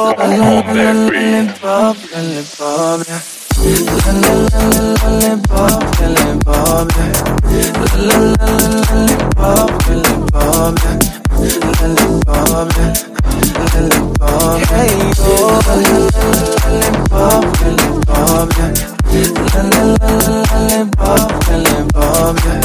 Lollipop, lollipop, yeah. Lollipop, lollipop, yeah. Lollipop, lollipop, yeah. Lollipop, yeah. Lollipop, hey, oh. Lollipop, lollipop, yeah. Lollipop, lollipop, yeah.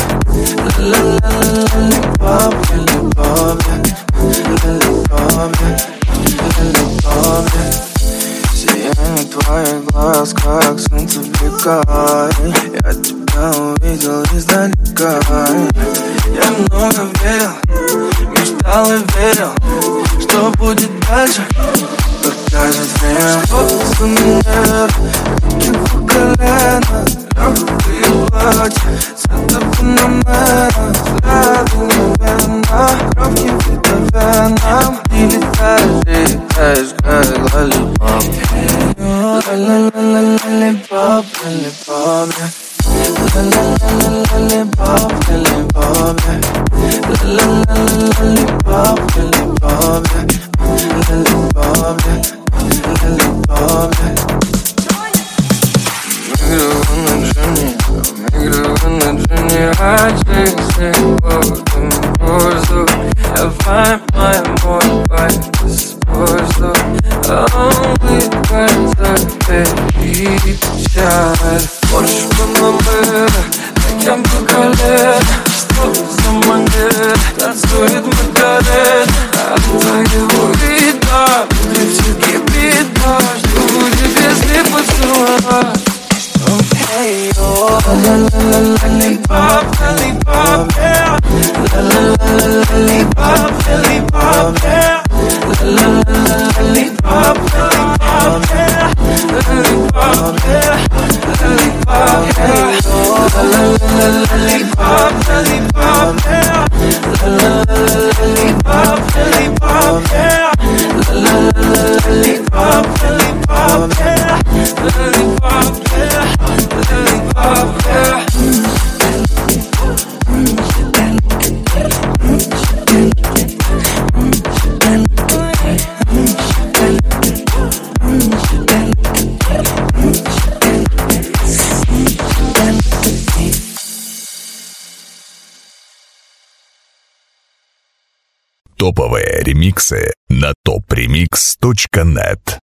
Lollipop, lollipop, yeah. Lollipop, yeah. Lollipop, yeah. Сияние твоих глаз, как солнце в века. Я тебя увидел издалека. Я много верил, мечтал и верил, что будет дальше, покажет время. Что за манера, руки по колено, легкое платье, цвета панамера, взгляды мгновенно, кровь по венам. Ты летаешь, как лоллипоп. Lollipop, lollipop, yeah. Lollipop, lollipop, yeah. Lollipop, lollipop, yeah. Lollipop, yeah. Lollipop, yeah. Мы на джине, а часы потом воздух. Давай, мой vibe, воздух. Only words are baby child. Можешь Панамера, таким колено. Что за манера, танцует Маргарет. От твоего вида, лифте кипит дождь. Будет, если поцеловать. Hey, oh, lollipop, lollipop, yeah. Lollipop, lollipop, yeah. Lollipop, lollipop, yeah. Lollipop, yeah. Lollipop, yeah. Lollipop, lollipop, yeah. Lollipop, lollipop, yeah. Lollipop, lollipop, yeah. Lollipop, yeah. Lollipop, yeah. Топовые ремиксы на topremix.net.